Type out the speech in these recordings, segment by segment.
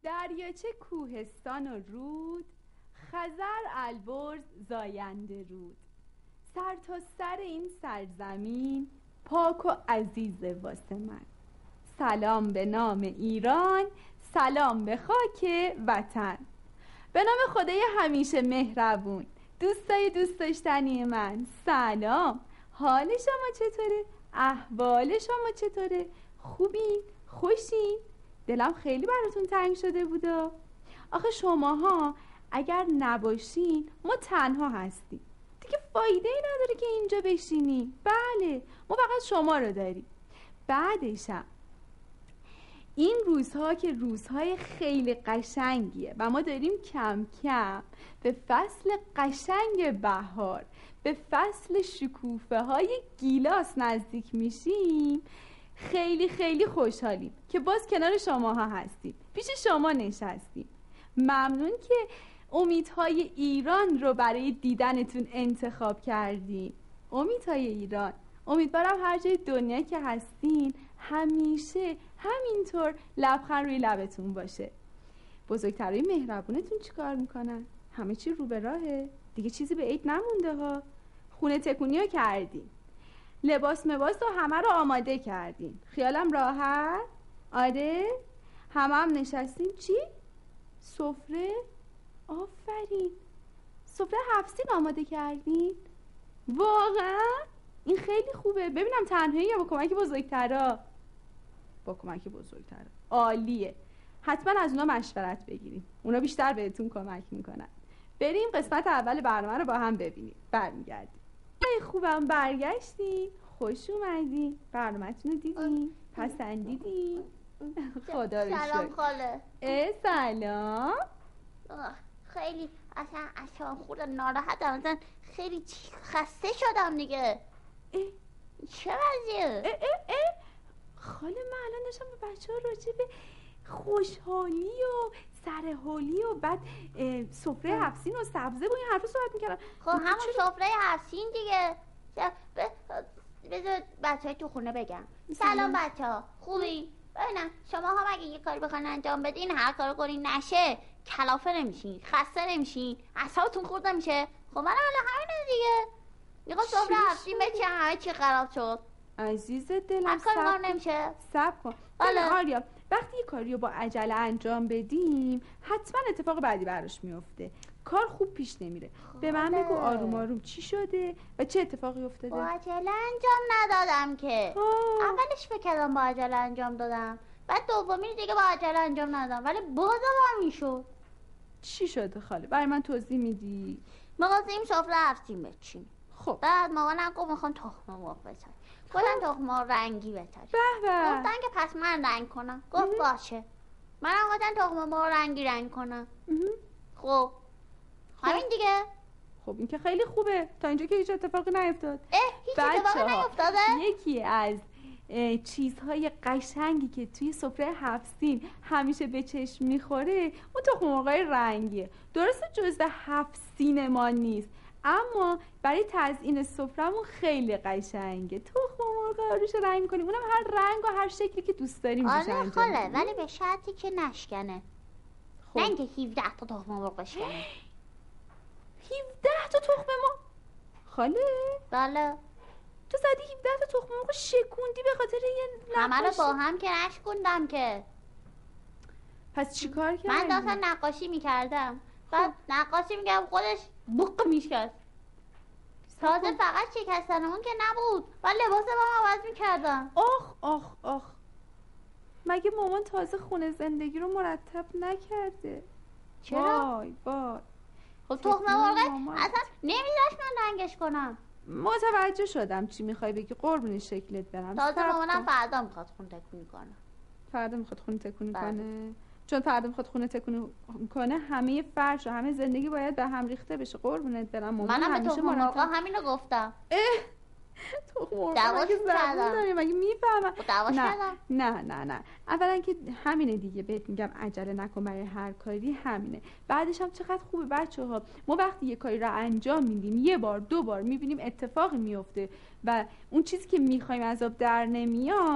دریاچه کوهستان و رود، خزر البرز زاینده رود. سر تا سر این سرزمین پاک و عزیز واسه من. سلام به نام ایران، سلام به خاک وطن. به نام خدای همیشه مهربون، دوستای دوست داشتنی من سلام. حال شما چطوره؟ احوال شما چطوره؟ خوبین؟ خوشین؟ دلم خیلی براتون تنگ شده بودا. آخه شماها اگر نباشین ما تنها هستیم دیگه، فایده ای نداره که اینجا بشینی. بله ما فقط شما رو داریم. بعدشم این روزها که روزهای خیلی قشنگیه و ما داریم کم کم به فصل قشنگ بهار، به فصل شکوفه های گیلاس نزدیک میشیم. خیلی خیلی خوشحالیم که باز کنار شماها هستیم، پیش شما نشستیم. ممنون که امیدهای ایران رو برای دیدنتون انتخاب کردیم. امیدهای ایران، امیدوارم هر جای دنیا که هستین همیشه همینطور لبخند روی لبتون باشه. بزرگترای مهربونتون چیکار میکنن؟ همه چی رو به راهه دیگه، چیزی به عید نمونده ها. خونه تکونی ها کردیم، لباس مباس رو همه رو آماده کردیم، خیالم راحت. آره هم نشستیم. چی؟ سفره؟ آفرین، سفره 7 سین آماده کردین؟ واقعا؟ این خیلی خوبه. ببینم تنهایی یا با کمک بزرگترا؟ با کمک بزرگترا. عالیه. حتما از اونا مشورت بگیریم، اونا بیشتر بهتون کمک میکنن. بریم قسمت اول برنامه رو با هم ببینیم، برمیگردیم. خوبم برگشتین، خوش اومدین. برنامه‌تون رو دیدین؟ پسندیدین؟ خدا رو شکر. سلام خاله. سلام. خیلی اصلا خورده ناراحتم، اصلا خیلی خسته شدم دیگه. چه وضعیه؟ خاله من الان داشتم با بچه ها راجع به خوشحالی و سرحالی و بعد سفره 7 سین و سبزه و این حرفا صحبت میکردم. خب همون سفره 7 سین دیگه. بذار بچه‌های تو خونه بگم. سلام بچه‌ها، خوبی؟ ببینم شما ها مگه یه کاری بخواین انجام بدین هر کارو کنین نشه کلافه نمیشین، خسته نمیشین، اعصابتون خورد نمیشه؟ خب من حالا همینه دیگه. میگم سفره 7 سین بچه همه چی خراب شد. عزیز دلم کار نمیشه. صبر کن. آریا وقتی یه کاریو با عجله انجام بدیم حتما اتفاق بعدی براش میفته، کار خوب پیش نمیره. به من بگو آروم آروم چی شده و چه اتفاقی افتاده؟ با عجله انجام ندادم که. اولش فکر کردم با عجله انجام دادم، بعد دومی دیگه با عجله انجام ندادم، ولی بازم هم میشد. چی شده خاله؟ برای من توضیح میدی؟ ما قاسم سفره 7 سین بچینیم. خب بعد مامانم گفت میخوام تخم مرغ بچینیم. گفتن تخم مرغ رنگی بچینیم. گفتن که پس من رنگ کنم. گفت باشه. منم گفتن تخم مرغ رنگ کنم. خب همین دیگه. خب این که خیلی خوبه، تا اینجا که هیچ اتفاقی نیفتاد. هیچ اتفاقی نیفتاده؟ یکی از چیزهای قشنگی که توی سفره 7 سین همیشه به چشم میخوره اون تخم مرغای رنگیه. درسته جزء 7 سین ما نیست، اما برای تزیین سفره‌مون خیلی قشنگه. تخم مرغا روش رنگ کنیم، اونم هر رنگ و هر شکلی که دوست داریم روش انجام بدیم. آره خاله، ولی به شرطی که نشکنه. خب. نه اینکه 17 تا تخم مرغ بشکنه. 17 تا تخم مرغ؟ خاله؟ بله. تو زدی 17 تا تخم مرغ شکوندی به خاطر یه همه رو با هم که نشکوندم که. پس چی کار کردی؟ من داشتم نقاشی میکردم، بعد نقاشی میکردم خودش بق میشکست. تازه فقط شکستن اون که نبود، ولی لباس ما عوض میکردم. آخ مگه مامان تازه خونه زندگی رو مرتب نکرده؟ چرا؟ وای خب تخم مرغ اصلا نمیذاش من رنگش کنم. متوجه شدم چی میخوای بگی، قربون شکلت برم. تازه مامانم فردا میخواد خونه تکونی کنه. فردا میخواد خونه تکونی کنه؟ چون فردا میخواد خونه تکونی کنه همه فرش و همه زندگی باید به هم ریخته بشه. قربونت برم. منم به تخم مرغا همینو گفتم. تخم مرغا که زبون داری مگه میفهمم؟ دعواش کردم. نه اولا که همینه دیگه، بهت میگم عجله نکن برای هر کاری، همینه. بعدش هم چقدر خوبه بچه‌ها، ما وقتی یه کاری رو انجام میدیم یه بار دو بار میبینیم اتفاقی میفته و اون چیزی که میخوایم از آب در نمیاد،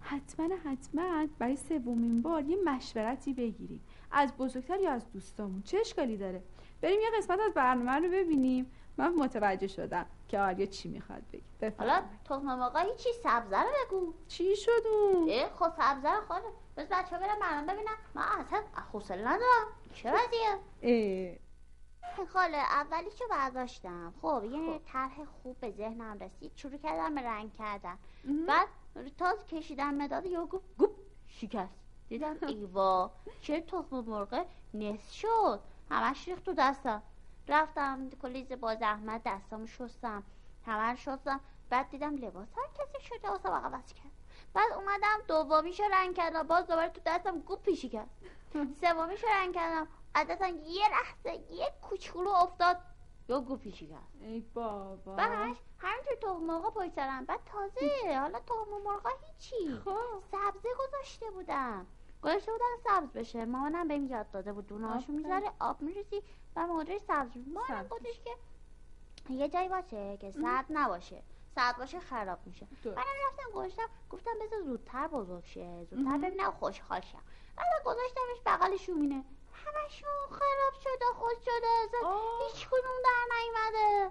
حتما برای سومین بار یه مشورتی بگیریم از بزرگتر یا از دوستامون. چه اشکالی داره؟ بریم یه قسمت از برنامه رو ببینیم. من متوجه شدم که آریا چی میخواد بگه. حالا تخم مرغ هیچی، سبزه رو بگو. چی شد اون؟ خب سبزه رو خواهده بس بچه ها برم برنامه ببینم. من اصلا حوصله ندارم. چه وضعیه؟ خاله اولیشو برداشتم. خب یه طرح خوب به ذهنم رسید، شروع کردم به رنگ کردن. بعد تا کشیدم مداد یا گوپ شکست. دیدم ایوا چه تخم مرغ نصف شد، همش ریخت تو دستم. رفتم کلیزه با زحمت دستامو شستم، همه رو شستم. بعد دیدم لباس هر کسی شده واسه عوض کرد. بعد اومدم دومیشو رنگ کردم، باز دوباره تو دستم گوپی شکست. سومیشو رنگ کردم، عادتا یه لحظه یه کوچولو افتاد یا گوپی شکست. ای بابا. بعدش همینطور تخم مرغا پشت سرم. بعد تازه حالا تخم مرغا هیچی. سبزه گذاشته بودم سبز بشه. مامانم بهم یاد داده بود دونه‌هاشو میذاره آب میریزی و موردش سبز. مامانم گفتش که یه جایی باشه که سرد نباشه، سرد باشه خراب میشه. منم رفتم گذاشتم، گفتم بذار زودتر بزرگ شه، زودتر ببینم خوشحال شم. بعد گذاشتمش بغل شومینه، همشون خراب شده، خود شده، هیچ کدوم در نیومده.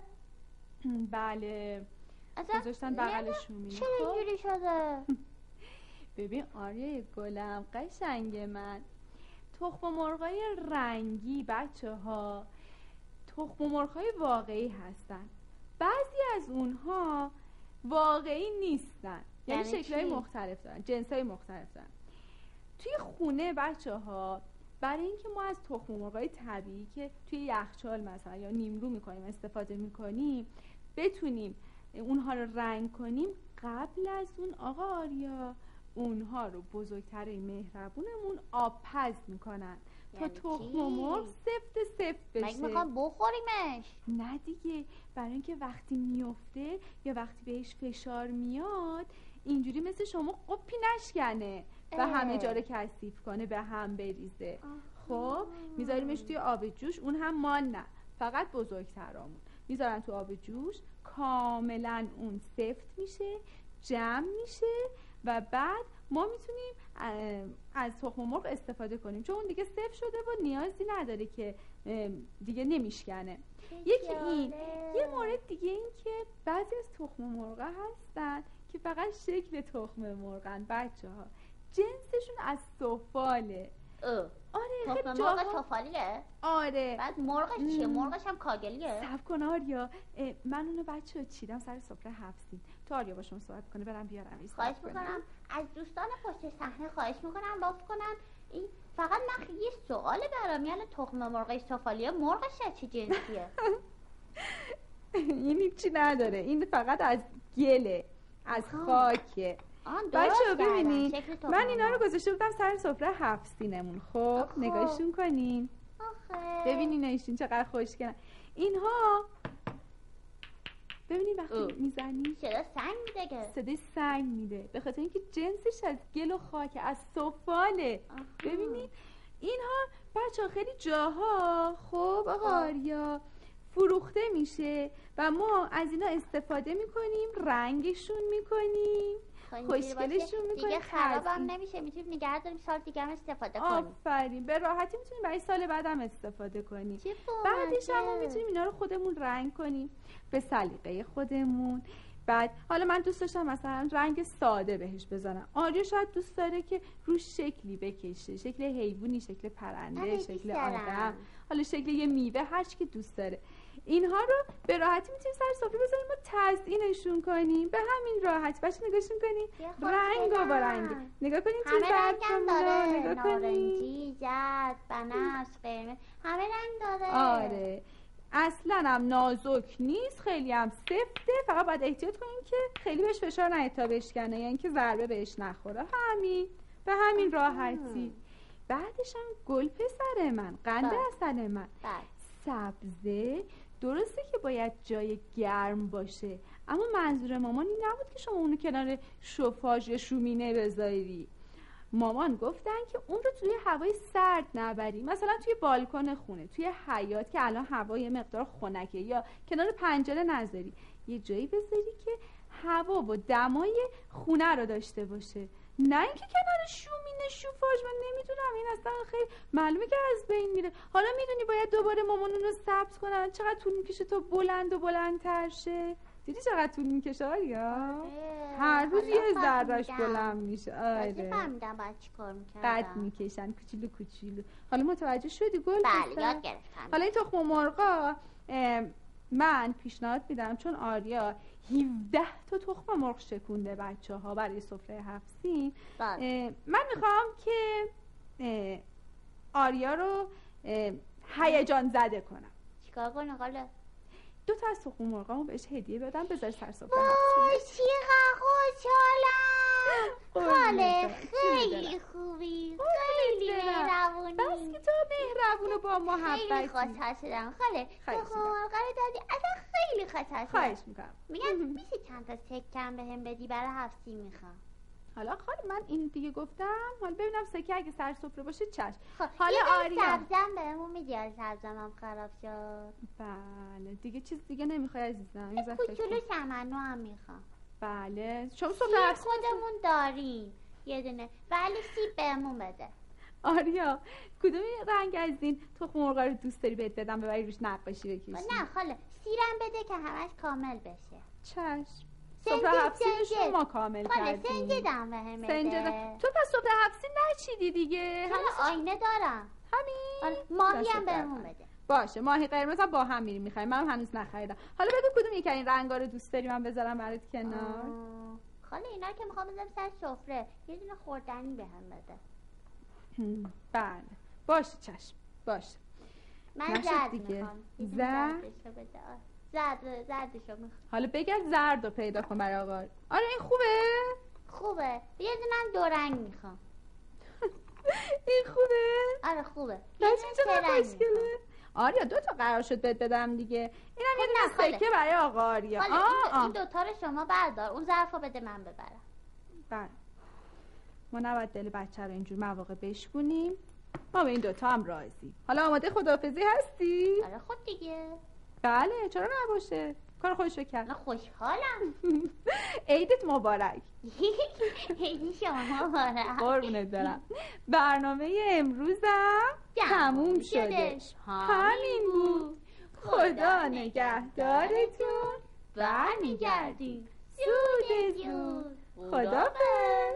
بله گذاشتن بغل شومینه. چرا اینجوری شده؟ ببین آریا گلم قشنگ من، تخم مرغای رنگی بچه ها تخم مرغای واقعی هستن. بعضی از اونها واقعی نیستن، یعنی شکل‌های مختلف دارن، جنس‌های مختلف دارن. توی خونه بچه ها برای اینکه ما از تخم مرغای طبیعی که توی یخچال مثلا یا نیمرو میکنیم استفاده میکنیم بتونیم اونها رو رنگ کنیم، قبل از اون آقا آریا اونها رو بزرگتر مهربونمون آبپز میکنن تا تخم مرغ سفت بشه. مگه میخوام بخوریمش؟ نه دیگه، برای اینکه وقتی میفته یا وقتی بهش فشار میاد اینجوری مثل شما قپی نشکنه و همه جا رو کثیف کنه، به هم بریزه. خب میذاریمش توی آب جوش، اون هم ما نه، فقط بزرگترامون میذارن تو آب جوش، کاملا اون سفت میشه، جمع میشه و بعد ما میتونیم از تخم مرغ استفاده کنیم، چون اون دیگه سفت شده و نیازی نداره که دیگه نمیشکنه. یکی این. یه مورد دیگه این که بعضی از تخم مرغ هستن که فقط شکل تخم مرغن بچه ها، جنسشون از سفاله. آره تخم مرغ سفالیه؟ آره. بعد مرغش چیه؟ مرغش هم کاگلیه؟ صبر کن آریا، من اونو بچه ها چیدم سر سفره حفظیم. تو آریا باشون صحبت کنه برم بیارم. خواهش میکنم از دوستان پشت صحنه خواهش میکنم لطف کنن. این فقط من یه سوال برام، یعنی تخم مرغ سفالیه مرغش چه جنسیه؟ این هیچی نداره، این فقط از گله، از خاکه. بچه ببینین من اینا رو گذاشته بودم سر سفره حفظینمون. خب نگاهشون کنین، ببینین ایشون چقدر خوشگلن. اینها ببینین وقتی میزنی صدا سنگ میده که صدای سنگ میده، به خاطر اینکه جنسش از گل و خاک، از سفاله. ببینین اینها بچه خیلی جاها خب آقا آریا فروخته میشه و ما از اینا استفاده میکنیم، رنگشون میکنیم، خوشگلشون میکنیم، دیگه خرابم نمیشه، میتونیم نگه داریم سال دیگه هم استفاده کنیم. آفرین، به راحتی میتونیم برای سال بعدم استفاده کنیم. بعدش هم میتونیم اینا رو خودمون رنگ کنیم به سلیقه خودمون. بعد حالا من دوست داشتم مثلا رنگ ساده بهش بزنم، آریا شاید دوست داره که روش شکلی بکشه، شکل حیوانی، شکل پرنده، شکل آدم، حالا شکل یه میوه، هر چی که دوست داره. اینها رو به راحتی میتونیم سر سفره بذاریم و تزیینشون کنیم به همین راحتی. بچه نگاهشون کنیم، رنگ و با رنگ نگاه کنیم توی برفمون، نگاه کنیم نارنجی، زرد، بنفش، قرمز، همه رنگ داره. آره اصلا هم نازک نیست، خیلی هم سفته، فقط باید احتیاط کنیم که خیلی بهش فشار نیاد تا بشکنه، یعنی که ضربه بهش نخوره. همین به همین راحتی. بعدش هم گل پسر من، قند عسل من، سبزه درسته که باید جای گرم باشه، اما منظور مامان این نبود که شما اونو کنار شوفاژ یا شومینه بذاری. مامان گفتن که اون رو توی هوای سرد نبری، مثلا توی بالکن خونه، توی حیاط که الان هوا یه مقدار خنکه، یا کنار پنجره نذاری، یه جایی بذاری که هوا و دمای خونه رو داشته باشه. نه اینکه کنار شومینه شوفاژ، من نمیدونم، این اصلا خیلی معلومه که از بین میره. حالا میدونی باید دوباره مامانون رو ثبت کنن، چقدر طول میکشه تا بلند و بلندتر شه. دیدی چقدر طول میکشه آریا؟ هر روز یه ذرهش بلند میشه. آره فهمیدم باید چی کار میکردم. قد میکشن کوچولو کوچولو. حالا متوجه شدی گل؟ بله یاد گرفتم. حالا این تخم مرغا من پیشنهاد میدم، چون آریا 17 تا تخم مرغ شکونده بچه ها برای سفره 7 سین. من میخوام که آریا رو هیجان زده کنم. چیکار کنه قاله؟ 2 تا از تخم مرغامو بهش هدیه بدم بذار سر سفره 7 وای چقدر خوشحالم خاله، خیلی سین. خوبی، خیلی مهربونی. بس که تو مهربون و با محبتی. خیلی خوشحال شدم خاله. تخم مرغ رو دادی، اصلا خیلی خوشحال شدم. خواهش میکنم. میگم میشه چند تا سکم بهم بدی؟ برای 7 سین میخوام. حالا خاله من این دیگه گفتم، حالا ببینم سکه اگه سر سفره باشه چشم. حالا آریا سبزم بهمون میدی؟ سبزم هم خراب شد. بله دیگه چیز دیگه نمیخوای عزیزم؟ کوچولو سمنو هم میخوام. بله شما سفره خودمون داریم یه دونه، ولی سیب بهمون بده. آریا کدوم رنگ از این تخم مرغ رو دوست داری بهت بدم ببری روش نقاشی بکشی؟ نه خاله سیرم بده که همش کامل بشه. چشم. سفره 7 سین ما کامل کردیم. سنجدم بهم بده. تو پس سفره 7 سین نچیدی دیگه؟ چرا آینه دارم. همین. ماهی هم بهمون بده. باشه ماهی قرمز هم با هم میریم میخوایم، من هنوز نخریدم. حالا بگو کدوم یک این رنگا رو دوست داری من بذارم برات کنار؟ خاله اینا که میخوام بذارم سر سفره، یه دونه خوردنی بهم بده. بله باشه چشم باشه. من زرد میخوام. زردشو میخوام. حالا بگرد زرد رو پیدا کن برای آقا. آره این خوبه یه دونم 2 رنگ میخوام. این خوبه؟ آره خوبه. خوشگله. آریا 2 تا قرار شد بهت بدم دیگه. اینم یه دونه سکه برای آقا آریا. این 2 تا رو شما بردار، اون ظرفو بده من ببرم. بله ما نباید دل بچه رو اینجور مواقع بشکونیم. ما به این 2 تا هم راضی. حالا آماده خداحافظی هستی؟ آره خود دیگه. بله چرا نباشه، کار خودشو کرد. خوشحالم. عیدت مبارک. عید شما مبارک. قربونت برم. برنامه امروزم تموم شدش. همین بود. خدا نگهدارتون. برمیگردیم زود. خداحافظ.